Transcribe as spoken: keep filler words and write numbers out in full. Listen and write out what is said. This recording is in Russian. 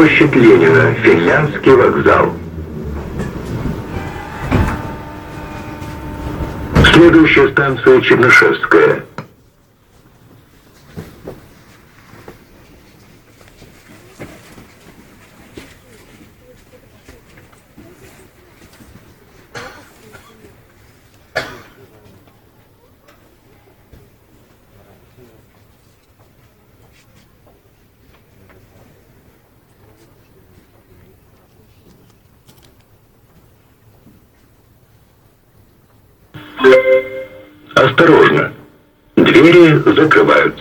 Площадь Ленина, Финляндский вокзал. Следующая станция Чернышевская. Осторожно, двери закрываются.